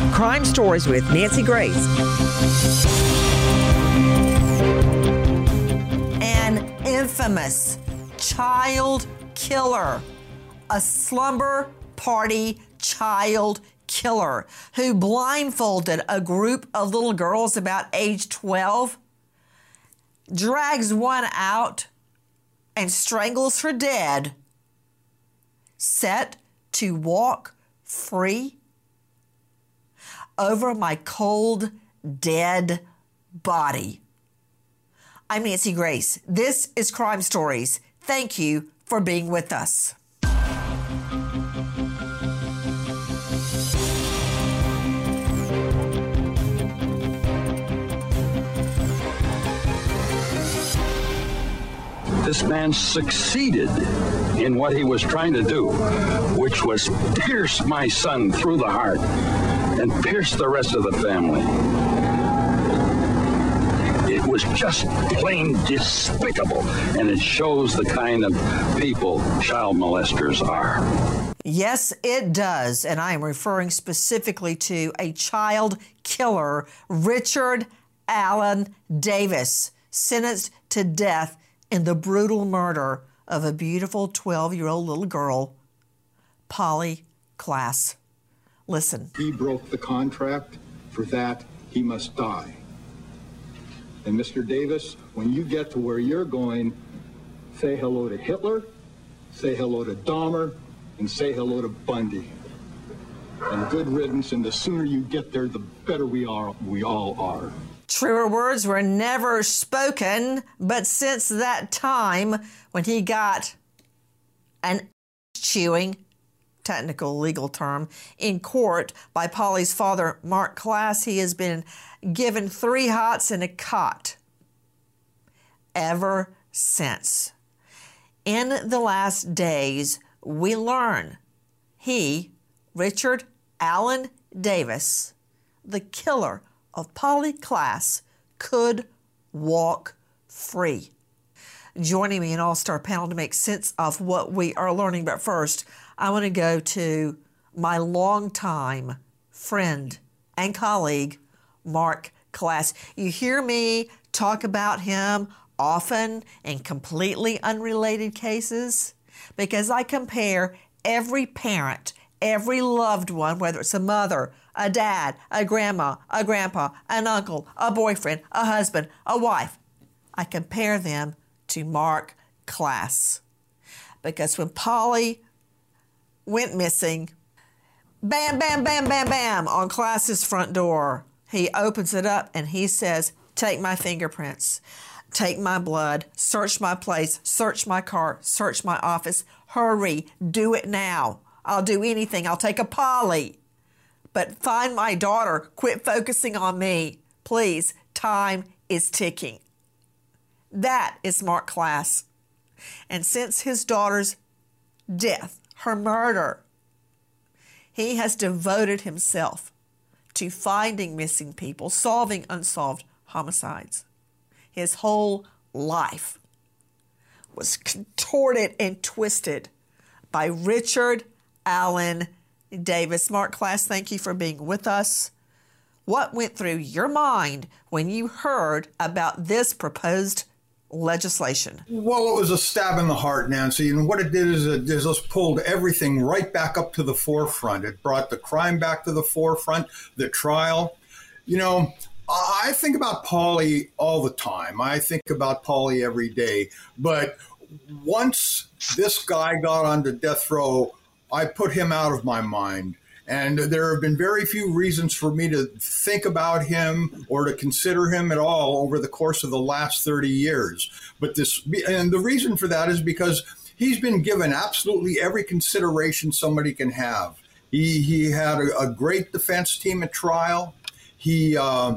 Crime Stories with Nancy Grace. An infamous child killer, a slumber party child killer who blindfolded a group of little girls about age 12, drags one out and strangles her dead, set to walk free over my cold, dead body. I'm Nancy Grace. This is Crime Stories. Thank you for being with us. This man succeeded in what he was trying to do, which was pierce my son through the heart and pierce the rest of the family. It was just plain despicable, and it shows the kind of people child molesters are. Yes, it does, and I am referring specifically to a child killer, Richard Allen Davis, sentenced to death in the brutal murder of a beautiful 12-year-old little girl, Polly Klaas. Listen. He broke the contract. For that, he must die. And Mr. Davis, when you get to where you're going, say hello to Hitler, say hello to Dahmer, and say hello to Bundy. And good riddance, and the sooner you get there, the better we all are. Truer words were never spoken, but since that time when he got an chewing, technical legal term, in court by Polly's father, Mark Klaas, he has been given 3 hots and a cot ever since. In the last days, we learn he, Richard Allen Davis, the killer of Polly Klaas, could walk free. Joining me an all-star panel to make sense of what we are learning. But first, I want to go to my longtime friend and colleague, Mark Klaas. You hear me talk about him often in completely unrelated cases because I compare every parent, every loved one, whether it's a mother, a dad, a grandma, a grandpa, an uncle, a boyfriend, a husband, a wife. I compare them to Mark Klaas. Because when Polly went missing, bam, bam, bam, bam, bam, on Klaas's front door, he opens it up and he says, take my fingerprints, take my blood, search my place, search my car, search my office. Hurry, do it now. I'll do anything. I'll take a Polly. But find my daughter. Quit focusing on me. Please, time is ticking. That is Mark Klaas. And since his daughter's death, her murder, he has devoted himself to finding missing people, solving unsolved homicides. His whole life was contorted and twisted by Richard Allen Davis. Mark Klaas, thank you for being with us. What went through your mind when you heard about this proposed legislation? Well, it was a stab in the heart, Nancy. And what it did is it just pulled everything right back up to the forefront. It brought the crime back to the forefront, the trial. You know, I think about Polly all the time. I think about Polly every day. But once this guy got onto death row, I put him out of my mind. And there have been very few reasons for me to think about him or to consider him at all over the course of the last 30 years. And the reason for that is because he's been given absolutely every consideration somebody can have. He had a great defense team at trial. He's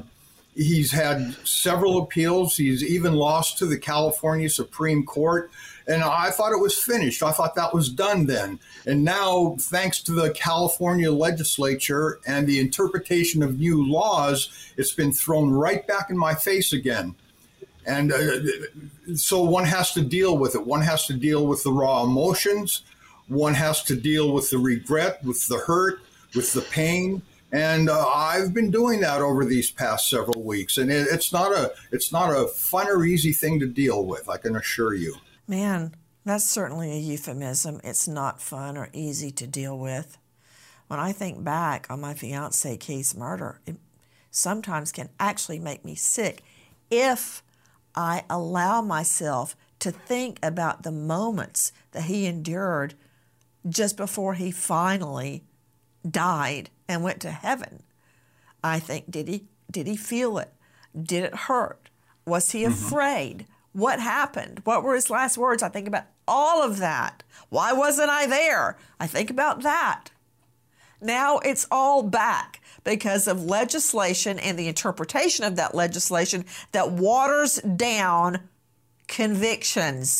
had several appeals. He's even lost to the California Supreme Court. And I thought it was finished. I thought that was done then. And now, thanks to the California legislature and the interpretation of new laws, it's been thrown right back in my face again. And so one has to deal with it. One has to deal with the raw emotions. One has to deal with the regret, with the hurt, with the pain, And I've been doing that over these past several weeks, and it's not a fun or easy thing to deal with, I can assure you. Man, that's certainly a euphemism. It's not fun or easy to deal with. When I think back on my fiancé Keith's murder, it sometimes can actually make me sick if I allow myself to think about the moments that he endured just before he finally died and went to heaven. I think, did he feel it? Did it hurt? Was he afraid? What happened? What were his last words? I think about all of that. Why wasn't I there? I think about that. Now it's all back because of legislation and the interpretation of that legislation that waters down convictions.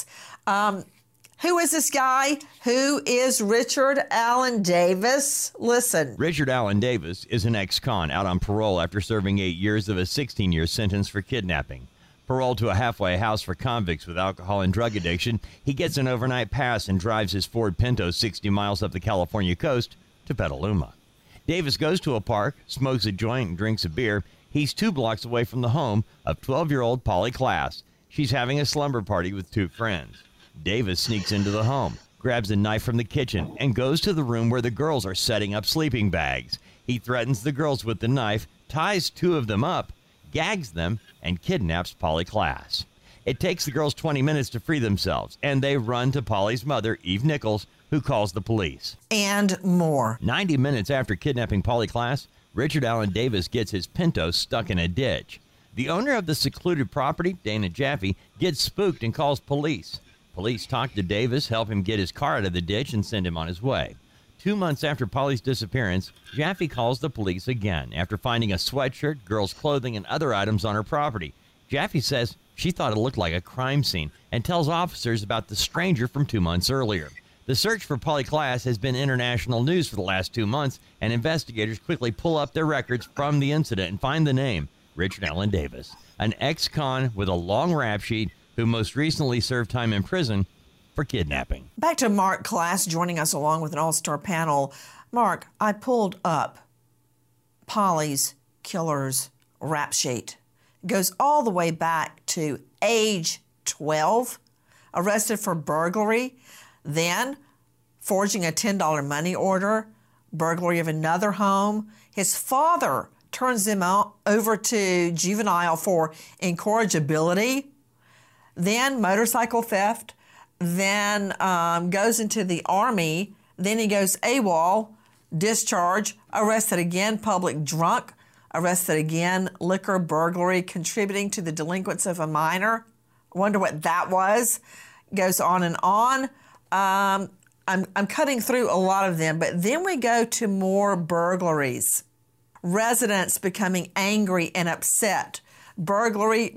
Who is this guy? Who is Richard Allen Davis? Listen. Richard Allen Davis is an ex-con out on parole after serving 8 years of a 16-year sentence for kidnapping. Paroled to a halfway house for convicts with alcohol and drug addiction, he gets an overnight pass and drives his Ford Pinto 60 miles up the California coast to Petaluma. Davis goes to a park, smokes a joint, and drinks a beer. He's 2 blocks away from the home of 12-year-old Polly Klaas. She's having a slumber party with 2 friends. Davis sneaks into the home, grabs a knife from the kitchen, and goes to the room where the girls are setting up sleeping bags. He threatens the girls with the knife, ties 2 of them up, gags them, and kidnaps Polly Klaas. It takes the girls 20 minutes to free themselves, and they run to Polly's mother, Eve Nichols, who calls the police. And more. 90 minutes after kidnapping Polly Klaas, Richard Allen Davis gets his Pinto stuck in a ditch. The owner of the secluded property, Dana Jaffe, gets spooked and calls police. Police talk to Davis, help him get his car out of the ditch, and send him on his way. 2 months after Polly's disappearance, Jaffe calls the police again after finding a sweatshirt, girls' clothing, and other items on her property. Jaffe says she thought it looked like a crime scene and tells officers about the stranger from 2 months earlier. The search for Polly Klaas has been international news for the last 2 months, and investigators quickly pull up their records from the incident and find the name, Richard Allen Davis, an ex-con with a long rap sheet who most recently served time in prison for kidnapping. Back to Mark Klaas joining us along with an all-star panel. Mark, I pulled up Polly's killer's rap sheet. It goes all the way back to age 12, arrested for burglary, then forging a $10 money order, burglary of another home. His father turns him over to juvenile for incorrigibility, then motorcycle theft, then goes into the Army, then he goes AWOL, discharge, arrested again, public drunk, arrested again, liquor, burglary, contributing to the delinquents of a minor. Wonder what that was. Goes on and on. I'm cutting through a lot of them, but then we go to more burglaries. Residents becoming angry and upset. Burglary,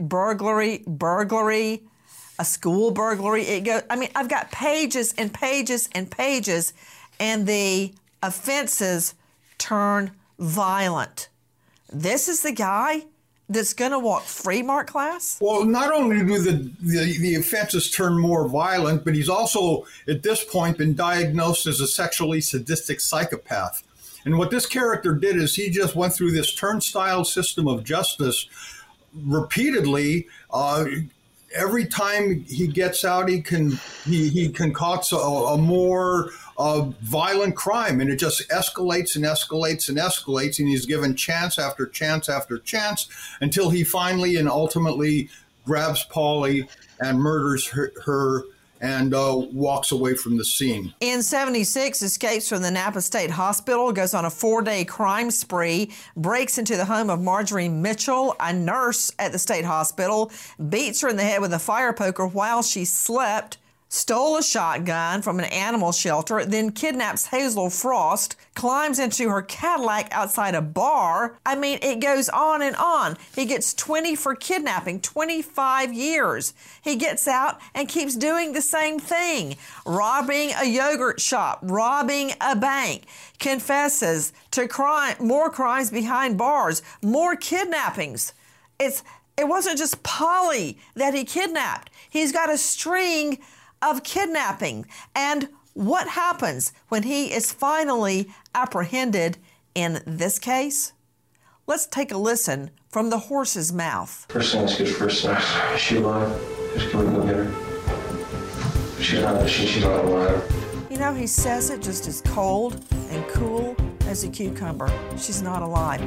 a school burglary. I've got pages and pages and pages, and the offenses turn violent. This is the guy that's going to walk free, Mark Klaas? Well, not only do the offenses turn more violent, but he's also, at this point, been diagnosed as a sexually sadistic psychopath. And what this character did is he just went through this turnstile system of justice repeatedly. Every time he gets out, he concocts a more violent crime, and it just escalates and escalates and escalates, and he's given chance after chance after chance until he finally and ultimately grabs Polly and murders her and walks away from the scene. In 76, escapes from the Napa State Hospital, goes on a 4-day crime spree, breaks into the home of Marjorie Mitchell, a nurse at the state hospital, beats her in the head with a fire poker while she slept, stole a shotgun from an animal shelter, then kidnaps Hazel Frost, climbs into her Cadillac outside a bar. It goes on and on. He gets 20 for kidnapping, 25 years. He gets out and keeps doing the same thing, robbing a yogurt shop, robbing a bank, confesses to crime, more crimes behind bars, more kidnappings. It wasn't just Polly that he kidnapped. He's got a string of kidnapping. And what happens when he is finally apprehended In this case, let's take a listen from the horse's mouth. First things good first. Is she alive? Just can we go get her? She's not alive. You know, he says it just as cold and cool as a cucumber. She's not alive.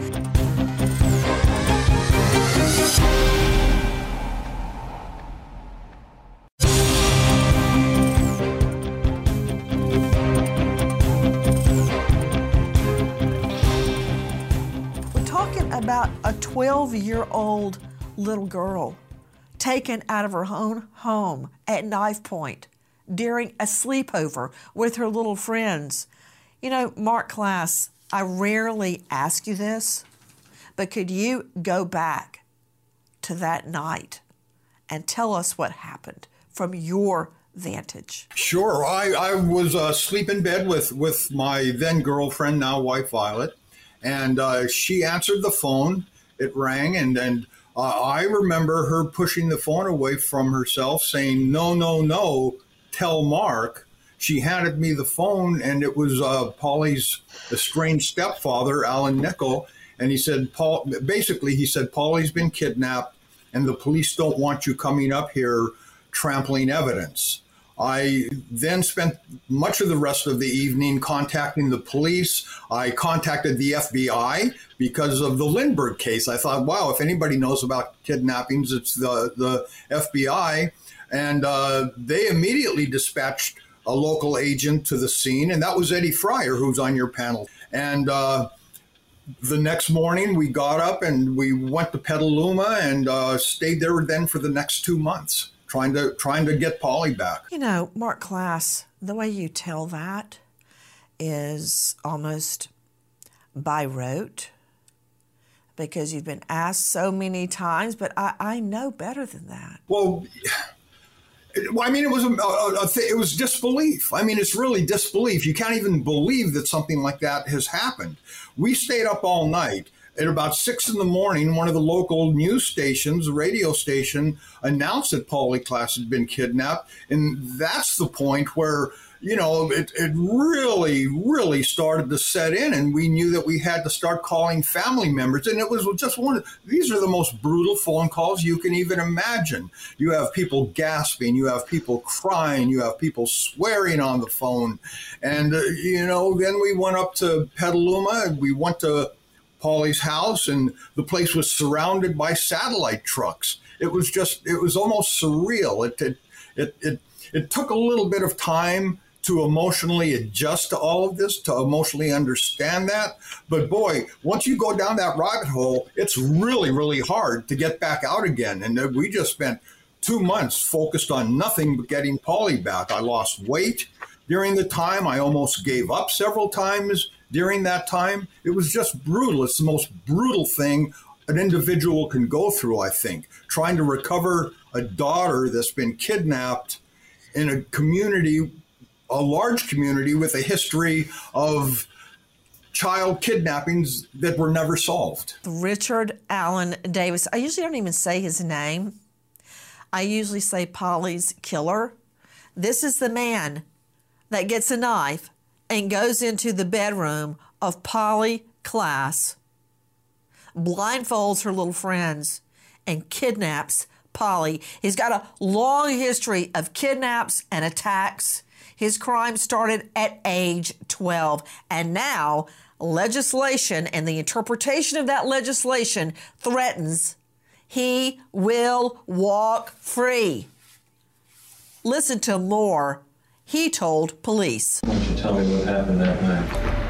We're talking about a 12-year-old little girl taken out of her own home at knife point during a sleepover with her little friends. You know, Mark Klass, I rarely ask you this, but could you go back to that night and tell us what happened from your vantage? Sure. I was asleep in bed with my then girlfriend, now wife Violet, and she answered the phone. It rang, and I remember her pushing the phone away from herself, saying, "No, no, no, tell Mark." She handed me the phone, and it was Polly's estranged stepfather, Alan Nickel, and he said, he said, "Polly's been kidnapped, and the police don't want you coming up here trampling evidence." I then spent much of the rest of the evening contacting the police. I contacted the FBI because of the Lindbergh case. I thought, wow, if anybody knows about kidnappings, it's the FBI. And they immediately dispatched a local agent to the scene, and that was Eddie Fryer, who's on your panel. And the next morning, we got up and we went to Petaluma and stayed there then for the next 2 months, trying to get Polly back. You know, Mark Klass, the way you tell that is almost by rote, because you've been asked so many times, but I know better than that. Well, I mean, it was disbelief. I mean, it's really disbelief. You can't even believe that something like that has happened. We stayed up all night. At about 6 a.m, one of the local news stations, a radio station, announced that Polly Klass had been kidnapped. And that's the point where, you know, it really, really started to set in. And we knew that we had to start calling family members. And it was just these are the most brutal phone calls you can even imagine. You have people gasping, you have people crying, you have people swearing on the phone. And, you know, then we went up to Petaluma and we went to Polly's house, and the place was surrounded by satellite trucks. It was almost surreal. It took a little bit of time to emotionally adjust to all of this, to emotionally understand that. But boy, once you go down that rabbit hole, it's really, really hard to get back out again. And we just spent 2 months focused on nothing but getting Polly back. I lost weight during the time. I almost gave up several times during that time. It was just brutal. It's the most brutal thing an individual can go through, I think, trying to recover a daughter that's been kidnapped in a community, a large community with a history of child kidnappings that were never solved. Richard Allen Davis. I usually don't even say his name. I usually say Polly's killer. This is the man that gets a knife and goes into the bedroom of Polly Klass, blindfolds her little friends, and kidnaps Polly. He's got a long history of kidnaps and attacks. His crime started at age 12, and now legislation and the interpretation of that legislation threatens he will walk free. Listen to more he told police. Why don't you tell me what happened that night?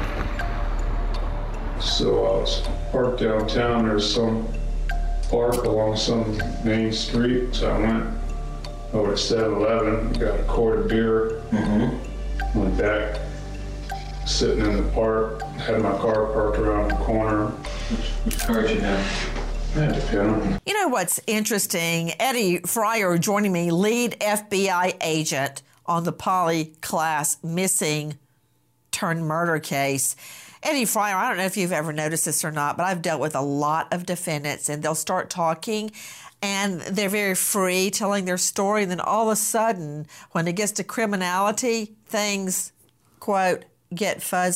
So I was parked downtown. There's some park along some main street. So I went over to 7-Eleven, got a quart of beer, went back, sitting in the park, had my car parked around the corner. Which car did you have? I had a Pinto. You know what's interesting? Eddie Fryer joining me, lead FBI agent on the Polly Klass missing turned murder case. Eddie Fryer, I don't know if you've ever noticed this or not, but I've dealt with a lot of defendants, and they'll start talking and they're very free telling their story. And then all of a sudden, when it gets to criminality, things, quote, get fuzzy,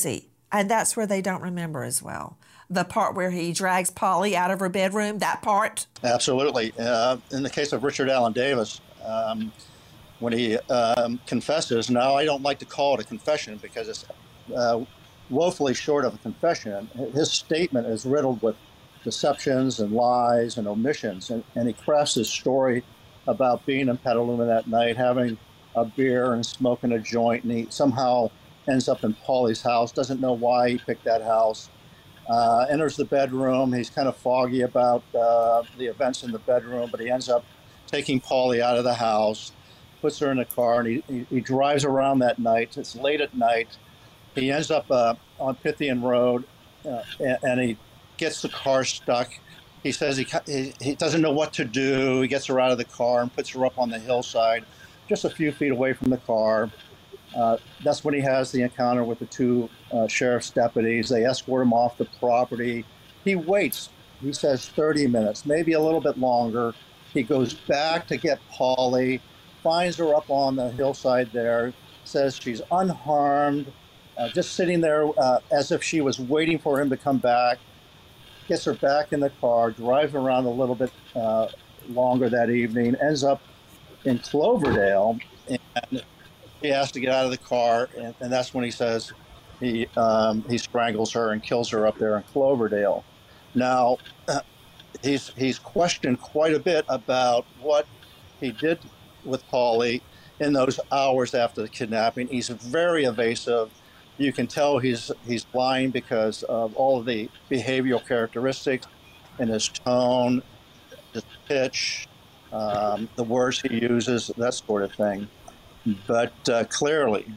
And that's where they don't remember as well. The part where he drags Polly out of her bedroom, that part. Absolutely. In the case of Richard Allen Davis, when he confesses, now I don't like to call it a confession because it's woefully short of a confession. His statement is riddled with deceptions and lies and omissions, and he crafts his story about being in Petaluma that night, having a beer and smoking a joint, and he somehow ends up in Polly's house, doesn't know why he picked that house, enters the bedroom. He's kind of foggy about the events in the bedroom, but he ends up taking Polly out of the house, puts her in a car, and he drives around that night. It's late at night. He ends up on Pythian Road, and he gets the car stuck. He says he doesn't know what to do. He gets her out of the car and puts her up on the hillside, just a few feet away from the car. That's when he has the encounter with the two sheriff's deputies. They escort him off the property. He waits, he says 30 minutes, maybe a little bit longer. He goes back to get Polly, finds her up on the hillside there, says she's unharmed, just sitting there as if she was waiting for him to come back, gets her back in the car, drives around a little bit longer that evening, ends up in Cloverdale, and he has to get out of the car, and that's when he says he strangles her and kills her up there in Cloverdale. Now, he's questioned quite a bit about what he did with Polly in those hours after the kidnapping. He's very evasive. You can tell he's lying because of all of the behavioral characteristics in his tone, his pitch, the words he uses, that sort of thing. But clearly,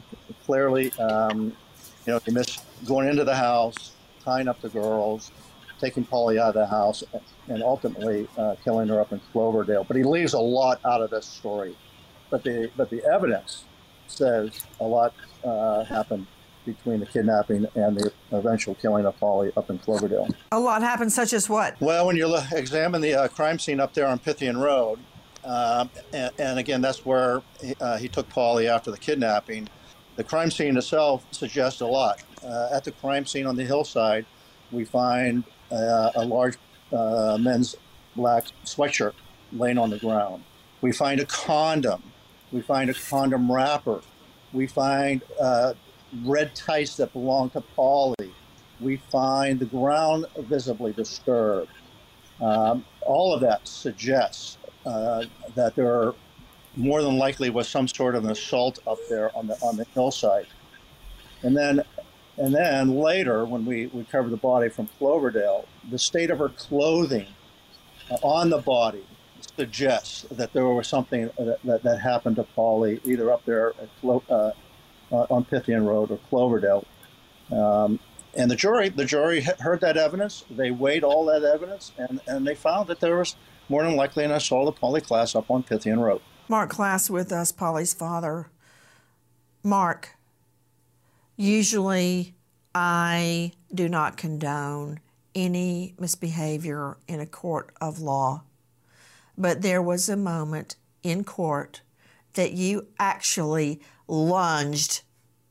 he missed going into the house, tying up the girls, taking Polly out of the house, and ultimately killing her up in Cloverdale. But he leaves a lot out of this story. But the evidence says a lot happened between the kidnapping and the eventual killing of Polly up in Cloverdale. A lot happened, such as what? Well, when you examine the crime scene up there on Pythian Road, and again, that's where he took Polly after the kidnapping, the crime scene itself suggests a lot. At the crime scene on the hillside, we find a large men's black sweatshirt laying on the ground. We find a condom. We find a condom wrapper. We find red tights that belong to Polly. We find the ground visibly disturbed. All of that suggests that there more than likely was some sort of an assault up there on the hillside. And then later, when we recovered the body from Cloverdale, the state of her clothing on the body suggests that there was something that happened to Polly either up there at on Pythian Road or Cloverdale. And the jury heard that evidence. They weighed all that evidence, and they found that there was more than likely an assault of Polly Klaas up on Pythian Road. Mark Klaas with us, Polly's father. Mark, usually I do not condone any misbehavior in a court of law, but there was a moment in court that you actually lunged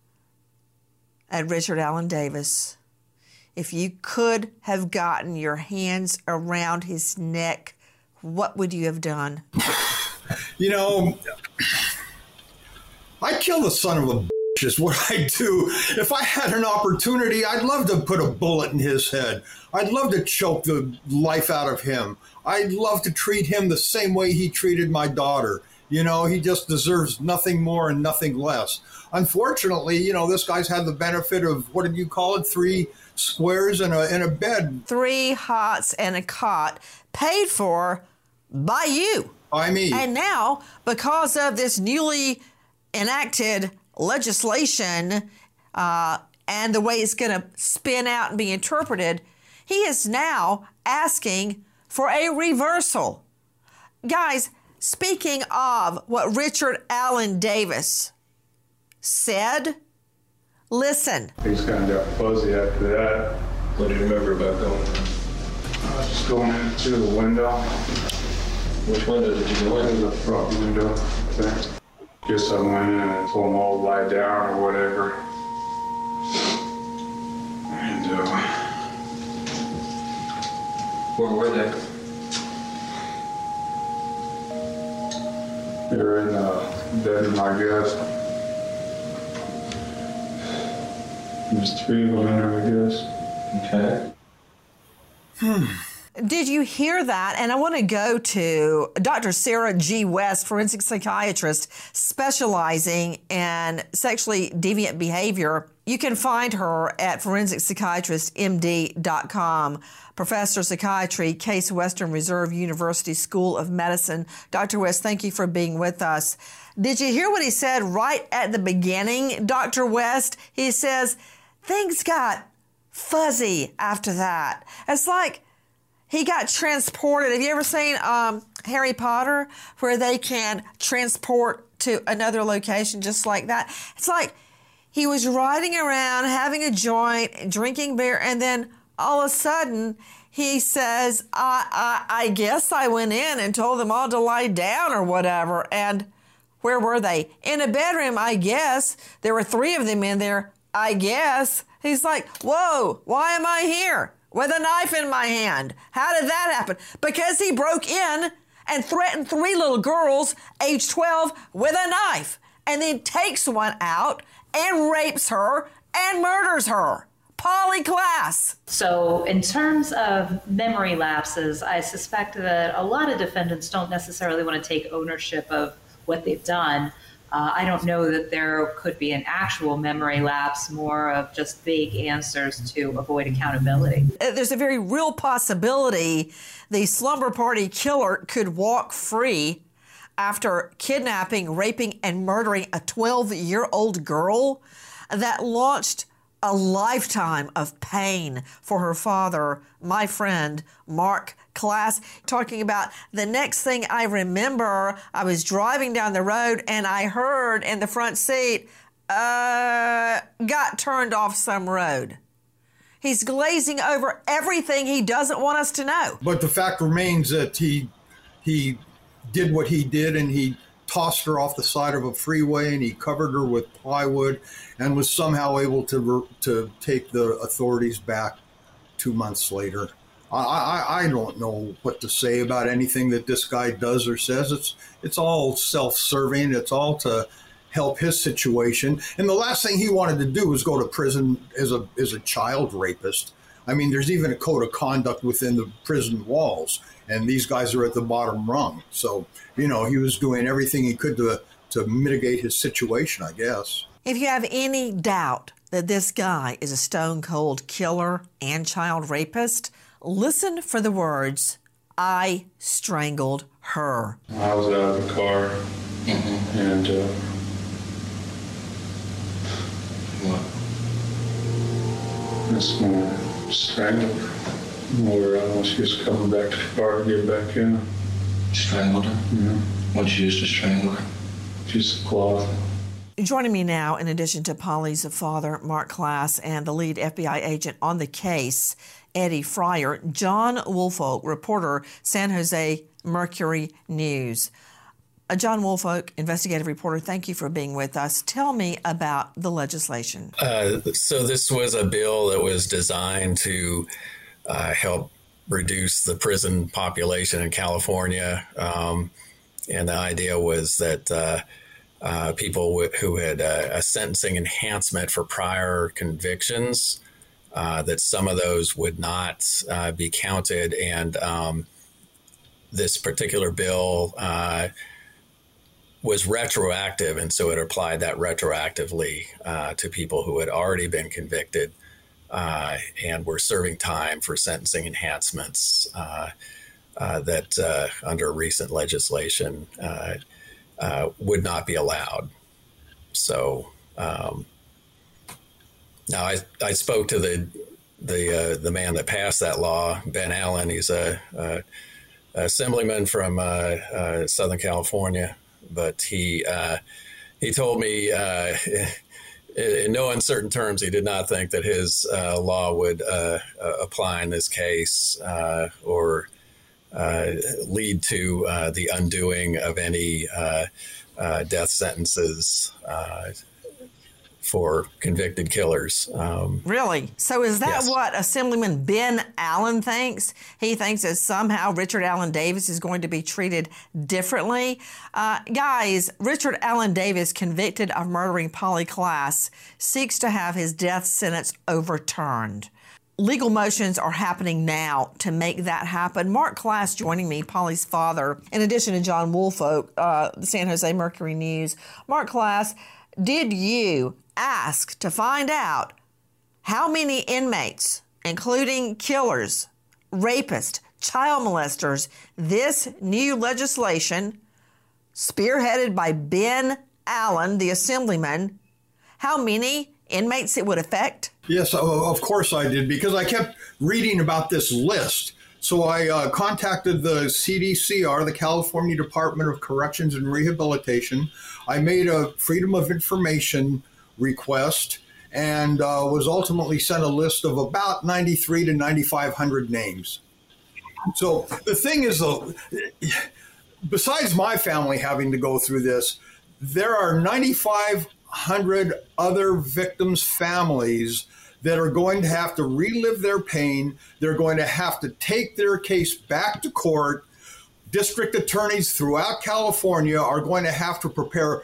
at Richard Allen Davis. If you could have gotten your hands around his neck, what would you have done? I'd kill the son of a bitch is what I'd do. If I had an opportunity, I'd love to put a bullet in his head. I'd love to choke the life out of him. I'd love to treat him the same way he treated my daughter. He just deserves nothing more and nothing less. Unfortunately, this guy's had the benefit of, what did you call it, 3 squares and a bed. 3 hots and a cot paid for by you. By me. And now, because of this newly enacted legislation and the way it's going to spin out and be interpreted, he is now asking for a reversal. Guys, speaking of what Richard Allen Davis said, listen. Things kind of got fuzzy after that. What do you remember about going? I was just going in through the window. Which window did you go in? The front window, I think. Guess I went in and told them all to lie down or whatever. Where were they? They were in a bedroom, I guess. There's 3 of them in there, I guess. Okay. Did you hear that? And I want to go to Dr. Sarah G. West, forensic psychiatrist specializing in sexually deviant behavior. You can find her at forensic-psychiatrist-md.com. Professor of Psychiatry, Case Western Reserve University School of Medicine. Dr. West, thank you for being with us. Did you hear what he said right at the beginning, Dr. West? He says, things got fuzzy after that. It's like he got transported. Have you ever seen Harry Potter, where they can transport to another location just like that? It's like he was riding around, having a joint, drinking beer, and then all of a sudden he says, I guess I went in and told them all to lie down or whatever. And where were they? In a bedroom, I guess. There were 3 of them in there, I guess. He's like, whoa, why am I here with a knife in my hand? How did that happen? Because he broke in and threatened 3 little girls, age 12, with a knife, and then takes one out and rapes her and murders her. Polly Klaas. So in terms of memory lapses, I suspect that a lot of defendants don't necessarily want to take ownership of what they've done. I don't know that there could be an actual memory lapse, more of just vague answers to avoid accountability. There's a very real possibility the slumber party killer could walk free after kidnapping, raping, and murdering a 12-year-old girl that launched a lifetime of pain for her father, my friend, Mark Klaas, talking about the next thing I remember, I was driving down the road and I heard in the front seat, got turned off some road. He's glazing over everything he doesn't want us to know. But the fact remains that he did what he did, and he tossed her off the side of a freeway, and he covered her with plywood, and was somehow able to take the authorities back 2 months later. I don't know what to say about anything that this guy does or says. It's all self-serving. It's all to help his situation. And the last thing he wanted to do was go to prison as a child rapist. I mean, there's even a code of conduct within the prison walls, and these guys are at the bottom rung. So, he was doing everything he could to mitigate his situation, I guess. If you have any doubt that this guy is a stone-cold killer and child rapist, listen for the words, I strangled her. I was out of the car, and What? that's when I strangled her. When she was coming back to the car to get back in. Strangled her? Yeah. What'd you use to strangle her? Just a cloth. Joining me now, in addition to Polly's father, Mark Klaas, and the lead FBI agent on the case, Eddie Fryer, John Woolfolk, reporter, San Jose Mercury News. John Woolfolk, investigative reporter, thank you for being with us. Tell me about the legislation. So this was a bill that was designed to help reduce the prison population in California. And the idea was that people who had a sentencing enhancement for prior convictions, that some of those would not be counted. And this particular bill was retroactive, and so it applied that retroactively to people who had already been convicted and were serving time for sentencing enhancements that under recent legislation would not be allowed. So now I spoke to the man that passed that law, Ben Allen. He's a assemblyman from Southern California, but he told me in no uncertain terms he did not think that his law would apply in this case or lead to the undoing of any death sentences for convicted killers. Really? So is that Yes. what Assemblyman Ben Allen thinks? He thinks that somehow Richard Allen Davis is going to be treated differently? Guys, Richard Allen Davis, convicted of murdering Polly Klaas, seeks to have his death sentence overturned. Legal motions are happening now to make that happen. Mark Klaas joining me, Polly's father, in addition to John Woolfolk, the San Jose Mercury News. Mark Klaas, did you ask to find out how many inmates, including killers, rapists, child molesters, this new legislation, spearheaded by Ben Allen, the assemblyman, how many inmates it would affect? Yes, of course I did, because I kept reading about this list. So I contacted the CDCR, the California Department of Corrections and Rehabilitation. I made a Freedom of Information request and was ultimately sent a list of about 93 to 9,500 names. So the thing is, though, besides my family having to go through this, there are 9,500 other victims' families that are going to have to relive their pain. They're going to have to take their case back to court. District attorneys throughout California are going to have to prepare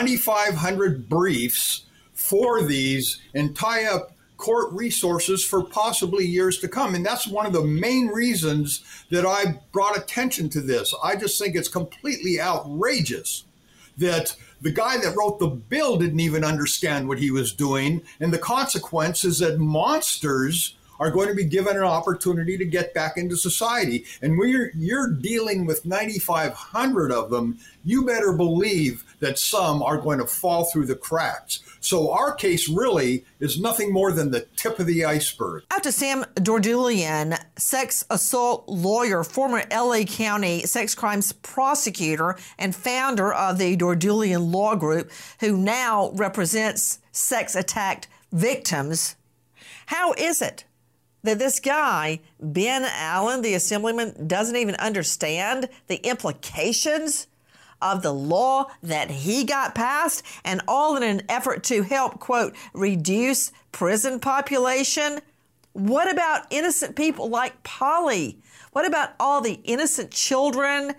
9,500 briefs for these and tie up court resources for possibly years to come. And that's one of the main reasons that I brought attention to this. I just think it's completely outrageous that the guy that wrote the bill didn't even understand what he was doing. And the consequence is that monsters are going to be given an opportunity to get back into society. And when you're dealing with 9,500 of them, you better believe that some are going to fall through the cracks. So our case really is nothing more than the tip of the iceberg. Out to Sam Dordulian, sex assault lawyer, former LA County sex crimes prosecutor, and founder of the Dordulian Law Group, who now represents sex attacked victims. How is it that this guy, Ben Allen, the assemblyman, doesn't even understand the implications of the law that he got passed, and all in an effort to help, quote, reduce prison population? What about innocent people like Polly? What about all the innocent children,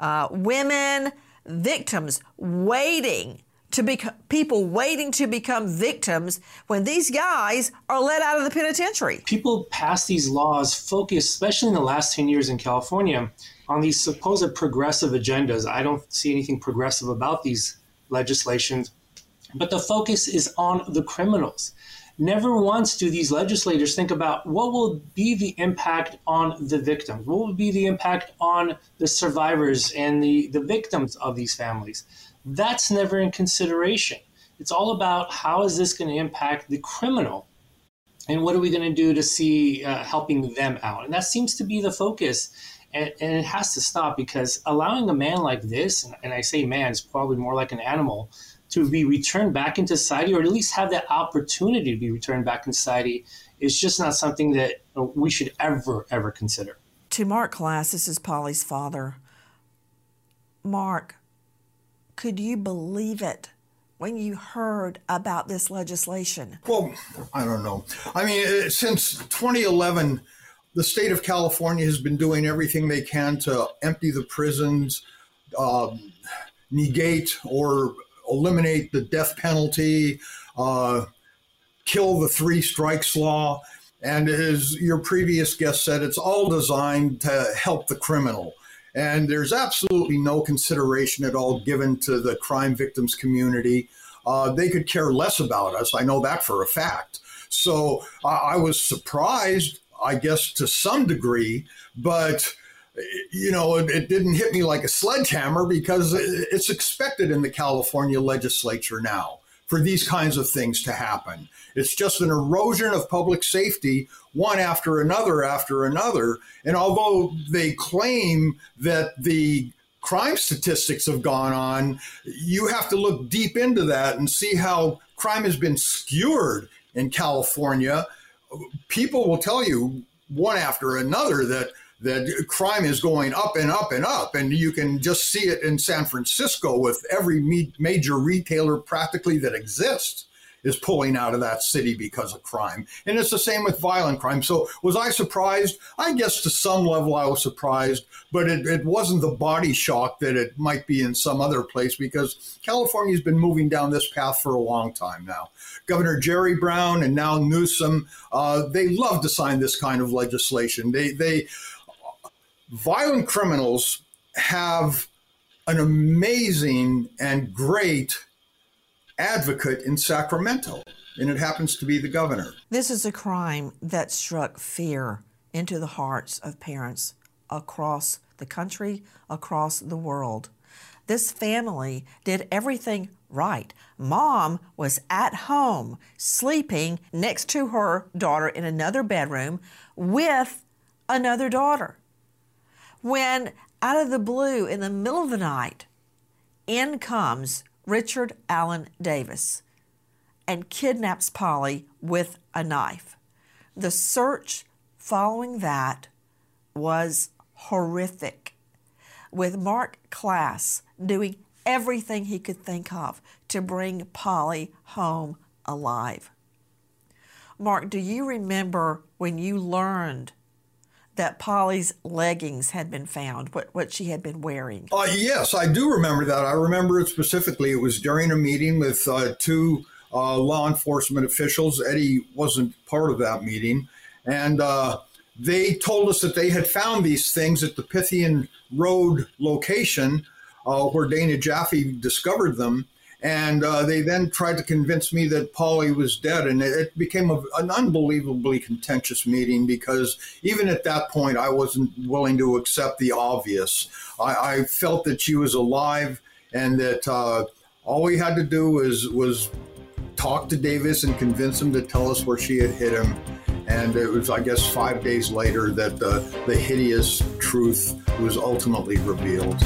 women, victims waiting to become people waiting to become victims when these guys are let out of the penitentiary? People pass these laws focused, especially in the last 10 years in California, on these supposed progressive agendas. I don't see anything progressive about these legislations, but the focus is on the criminals. Never once do these legislators think about what will be the impact on the victims, what will be the impact on the survivors and the victims of these families. That's never in consideration. It's all about how is this going to impact the criminal, and what are we going to do to see helping them out? And that seems to be the focus. And it has to stop, because allowing a man like this, and I say man, it's probably more like an animal, to be returned back into society, or at least have that opportunity to be returned back in society, is just not something that we should ever consider. To Mark Klaas, this is Polly's father. Mark, could you believe it when you heard about this legislation? Well, I don't know. I mean, since 2011, the state of California has been doing everything they can to empty the prisons, negate or eliminate the death penalty, kill the 3 strikes law. And as your previous guest said, it's all designed to help the criminal. And there's absolutely no consideration at all given to the crime victims community. They could care less about us. I know that for a fact. So I was surprised, I guess, to some degree, but, you know, it didn't hit me like a sledgehammer, because it's expected in the California legislature now for these kinds of things to happen. It's just an erosion of public safety, one after another. And although they claim that the crime statistics have gone on, you have to look deep into that and see how crime has been skewered in California. People will tell you one after another that crime is going up and up and up. And you can just see it in San Francisco with every major retailer practically that exists. is pulling out of that city because of crime. And it's the same with violent crime. So was I surprised? I guess to some level I was surprised, but it wasn't the body shock that it might be in some other place, because California's been moving down this path for a long time now. Governor Jerry Brown and now Newsom, they love to sign this kind of legislation. Violent criminals have an amazing and great advocate in Sacramento, and it happens to be the governor. This is a crime that struck fear into the hearts of parents across the country, across the world. This family did everything right. Mom was at home sleeping next to her daughter in another bedroom with another daughter. When out of the blue, in the middle of the night, in comes Richard Allen Davis and kidnaps Polly with a knife. The search following that was horrific, with Mark Klass doing everything he could think of to bring Polly home alive. Mark, do you remember when you learned that Polly's leggings had been found, what she had been wearing? Yes, I do remember that. I remember it specifically. It was during a meeting with two law enforcement officials. Eddie wasn't part of that meeting. And they told us that they had found these things at the Pythian Road location where Dana Jaffe discovered them. And they then tried to convince me that Polly was dead. And it became an unbelievably contentious meeting, because even at that point, I wasn't willing to accept the obvious. I felt that she was alive, and that all we had to do was talk to Davis and convince him to tell us where she had hit him. And it was, I guess, 5 days later that the hideous truth was ultimately revealed.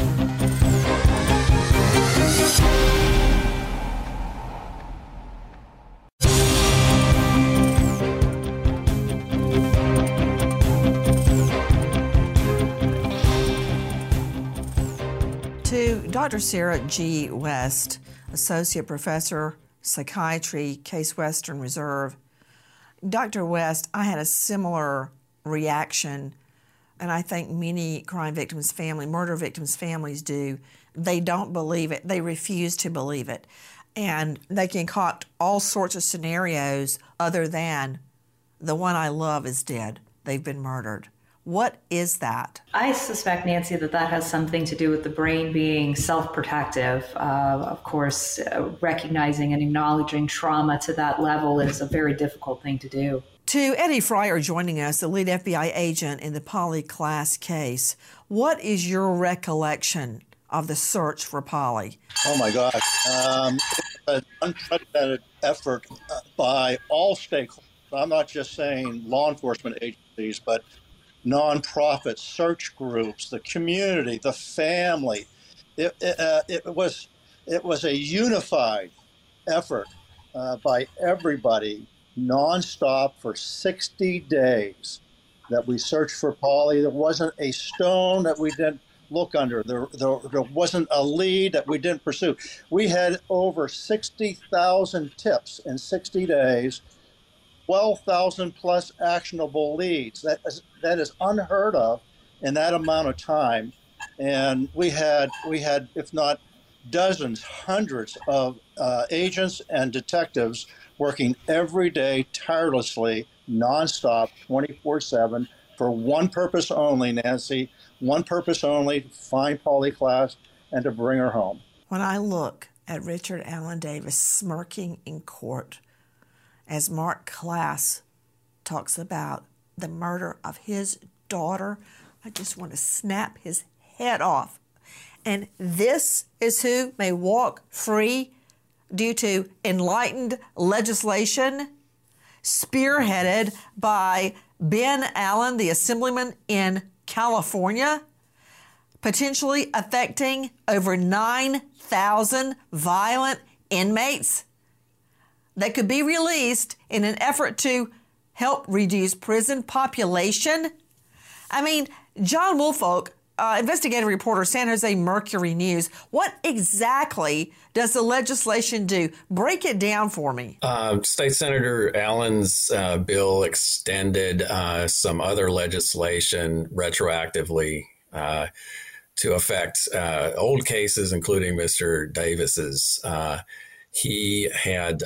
To Dr. Sarah G. West, Associate Professor, Psychiatry, Case Western Reserve. Dr. West, I had a similar reaction, and I think many crime victims' murder victims' families do. They don't believe it. They refuse to believe it. And they concoct all sorts of scenarios other than the one I love is dead. They've been murdered. What is that? I suspect, Nancy, that has something to do with the brain being self-protective. Of course, recognizing and acknowledging trauma to that level is a very difficult thing to do. To Eddie Fryer joining us, the lead FBI agent in the Polly Klass case, what is your recollection of the search for Polly? Oh, my gosh. It's an unprecedented effort by all stakeholders. I'm not just saying law enforcement agencies, but nonprofits, search groups, the community, the family. It was a unified effort by everybody, nonstop for 60 days, that we searched for Polly. There wasn't a stone that we didn't look under. There wasn't a lead that we didn't pursue. We had over 60,000 tips in 60 days. 12,000 plus actionable leads. That is unheard of in that amount of time. And we had, if not dozens, hundreds of agents and detectives working every day, tirelessly, nonstop, 24/7, for one purpose only, Nancy, one purpose only: to find Polly Klass and to bring her home. When I look at Richard Allen Davis smirking in court, as Mark Klass talks about the murder of his daughter, I just want to snap his head off. And this is who may walk free due to enlightened legislation spearheaded by Ben Allen, the assemblyman in California, potentially affecting over 9,000 violent inmates that could be released in an effort to help reduce prison population. I mean, John Woolfolk investigative reporter, San Jose Mercury News. What exactly does the legislation do? Break it down for me. State Senator Allen's bill extended some other legislation retroactively to affect old cases, including Mr. Davis's. He had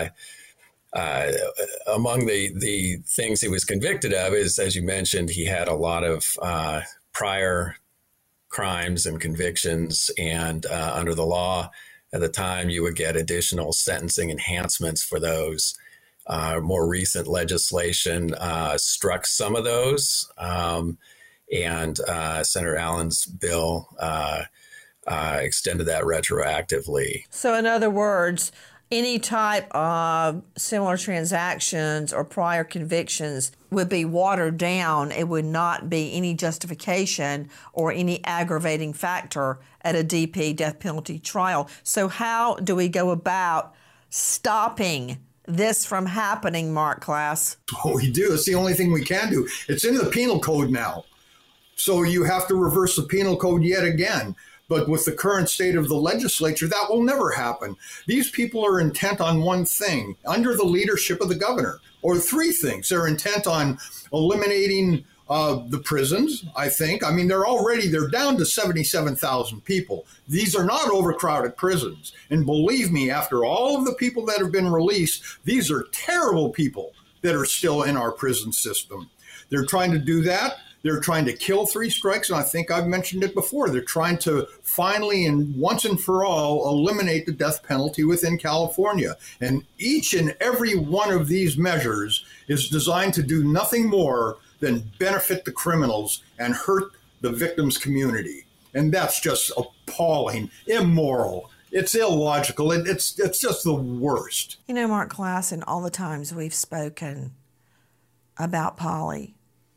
among the things he was convicted of is, as you mentioned, he had a lot of prior crimes and convictions, and under the law at the time, you would get additional sentencing enhancements for those. More recent legislation struck some of those, and Senator Allen's bill extended that retroactively. So in other words, any type of similar transactions or prior convictions would be watered down. It would not be any justification or any aggravating factor at a DP, death penalty trial. So how do we go about stopping this from happening, Mark Klass? Oh, we do. It's the only thing we can do. It's in the penal code now. So you have to reverse the penal code yet again. But with the current state of the legislature, that will never happen. These people are intent on one thing, under the leadership of the governor, or three things. They're intent on eliminating the prisons, I think. I mean, they're down to 77,000 people. These are not overcrowded prisons. And believe me, after all of the people that have been released, these are terrible people that are still in our prison system. They're trying to do that. They're trying to kill three strikes, and I think I've mentioned it before. They're trying to finally and once and for all eliminate the death penalty within California. And each and every one of these measures is designed to do nothing more than benefit the criminals and hurt the victim's community. And that's just appalling, immoral. It's illogical. It's just the worst. You know, Mark Klass, in all the times we've spoken about Polly,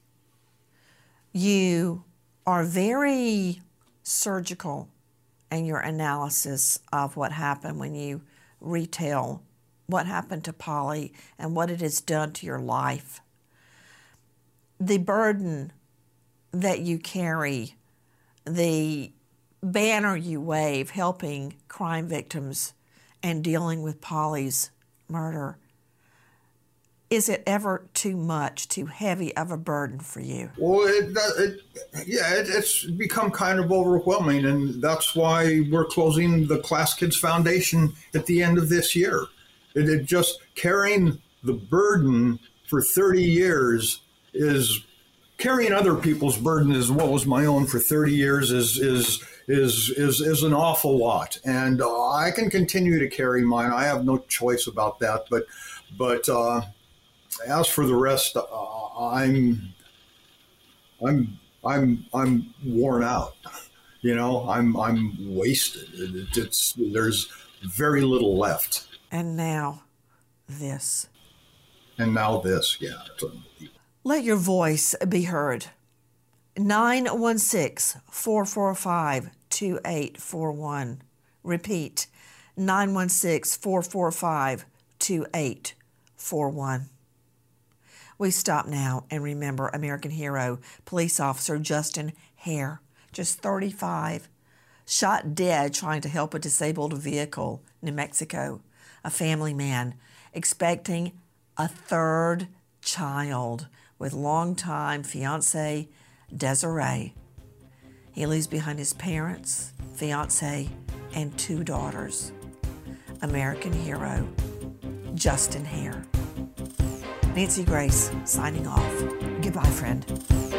you are very surgical in your analysis of what happened when you retell what happened to Polly and what it has done to your life. The burden that you carry, the banner you wave, helping crime victims and dealing with Polly's murder, is it ever too much, too heavy of a burden for you? Well, it's become kind of overwhelming, and that's why we're closing the Klass Kids Foundation at the end of this year. It just carrying the burden for 30 years is carrying other people's burden as well as my own for 30 years is an awful lot, and I can continue to carry mine. I have no choice about that, but. As for the rest, I'm worn out. You know, I'm wasted. There's very little left. And now this. Yeah. Let your voice be heard. 916-445-2841. Repeat, 916-445-2841. We stop now and remember American hero, police officer Justin Hare, just 35, shot dead trying to help a disabled vehicle, New Mexico. A family man expecting a third child with longtime fiancée Desiree. He leaves behind his parents, fiancée, and 2 daughters. American hero, Justin Hare. Nancy Grace signing off. Goodbye, friend.